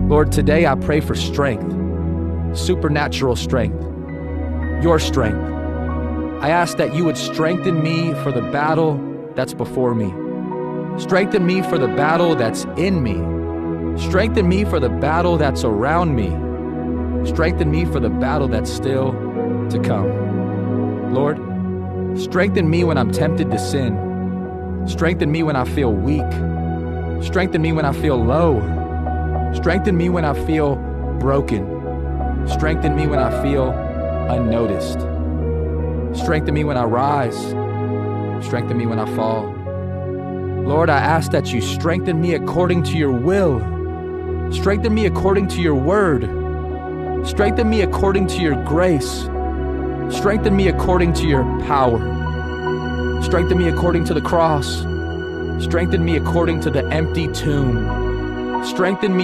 Lord, today I pray for strength, supernatural strength, your strength. I ask that you would strengthen me for the battle that's before me. Strengthen me for the battle that's in me. Strengthen me for the battle that's around me. Strengthen me for the battle that's still to come. Lord, strengthen me when I'm tempted to sin. Strengthen me when I feel weak. Strengthen me when I feel low. Strengthen me when I feel broken. Strengthen me when I feel unnoticed. Strengthen me when I rise. Strengthen me when I fall. Lord, I ask that you strengthen me according to your will. Strengthen me according to your word. Strengthen me according to your grace. Strengthen me according to your power. Strengthen me according to the cross. Strengthen me according to the empty tomb. Strengthen me